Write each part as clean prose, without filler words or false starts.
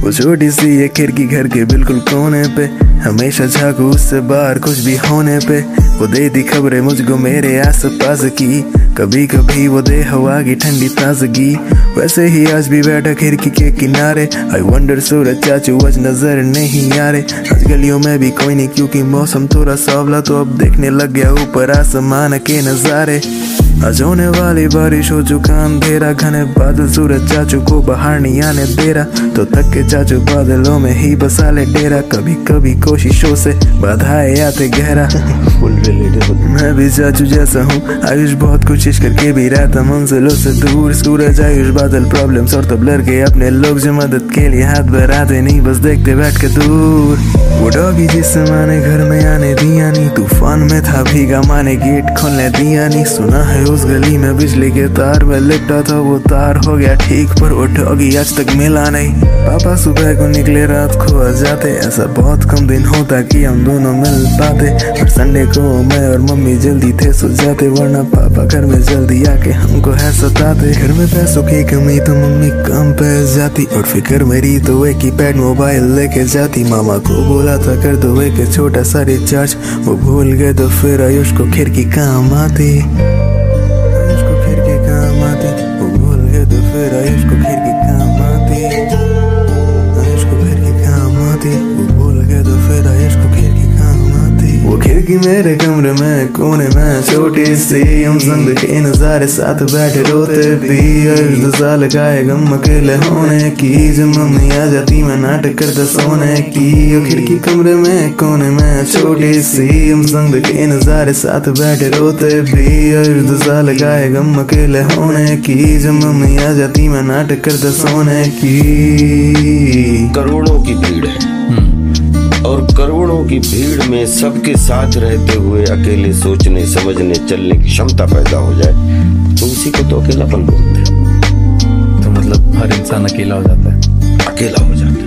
वो छोटी सी ये खिड़की घर के बिल्कुल कोने पे, हमेशा झांकू उससे बाहर कुछ भी होने पे। वो देती खबरें मुझको मेरे आस पास की, कभी कभी वो दे हवा की ठंडी ताजगी। वैसे ही आज भी बैठा खिड़की के किनारे, आई वंडर सूरज चाचू आज नजर नहीं आ रहे। आज गलियों में भी कोई नहीं क्योंकि मौसम थोड़ा सावला, तो अब देखने लग गया ऊपर आसमान के नजारे। आज होने वाली बारिश हो चुका अंधेरा, घने बादल सूरज चाचू को बाहर नहीं आने दे रहा। तो तक के चाचू बादलों में ही बसा ले डेरा, कभी कभी कोशिशों से बाधाएं आते गहरा। मैं भी चाचू जैसा हूँ, आयुष बहुत कोशिश करके भी रहता मंजिलों से दूर। सूरज आयुष बादल प्रॉब्लम्स और तब लड़के अपने लोग जो मदद के लिए हाथ बढ़ाते नहीं, बस देखते बैठ के दूर। वो डॉगी जिससे माने घर में आने दिया नहीं, तूफान में था भीगा माने गेट खोलने दिया नहीं। सुना है उस गली में बिजली के तार में लिपटा था वो तार हो गया ठीक, पर वो डॉगी आज तक मिला नहीं। पापा सुबह को निकले रात को आ जाते, ऐसा बहुत कम दिन होता कि हम दोनों मिल पाते। पर संडे को मैं और मम्मी जल्दी थे सो जाते, वरना पापा घर में जल्दी आके हमको है सताते। घर में पैसों की कमी तो मम्मी काम पे जाती, और फिक्र मेरी तो एक ही पैड मोबाइल लेके जाती। मामा को बोला था कर दो एक छोटा सा रिचार्ज, वो भूल गए तो फिर आयुष को खिड़की काम आती। वो भूल गए तो फिर आयुष को खिड़की काम आती। आयुष को खिड़की काम आती। वो भूल गए तो फिर आयुष को खिड़की काम आती। वो खिड़की मेरे कमरे में कोने में छोटी सी, हम संग के नजारे साथ बैठे रोते भी। आयुष 2 साल का है गम अकेले होने की, जब मम्मी आ जाती मैं नाटक करता सोने की। वो खिड़की कमरे में कोने में छोटी सी, हम संग के नजारे साथ बैठे रोते भी। आयुष 2 साल का है गम अकेले होने की, जब मम्मी आ जाती मैं नाटक करता सोने की। करोड़ों की भीड़ है और करोड़ों की भीड़ में सबके साथ रहते हुए अकेले सोचने समझने चलने की क्षमता पैदा हो जाए, तो उसी को तो अकेलापन बोलते हैं। तो मतलब हर इंसान अकेला हो जाता है, अकेला हो जाता है।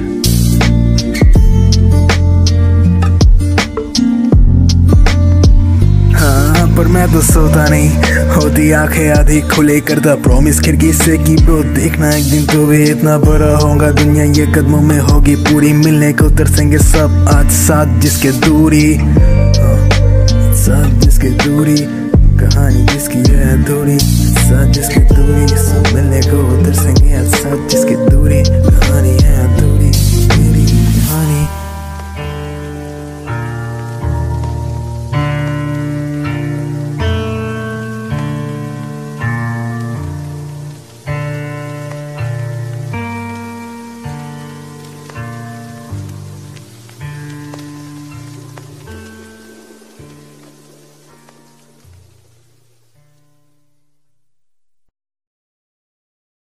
पर मैं तो सोता नहीं, होती आंखें आधी खुले करता प्रॉमिस खिड़की से कि ब्रो देखना एक दिन तो भी इतना बड़ा होगा, दुनिया ये कदमों में होगी पूरी। मिलने को तरसेंगे सब आज साथ जिसके दूरी, साथ जिसके दूरी, कहानी जिसकी है अधूरी। साथ जिसकी दूरी, सब मिलने को तरसेंगे आज साथ जिसकी दूरी, कहानी है अधूरी।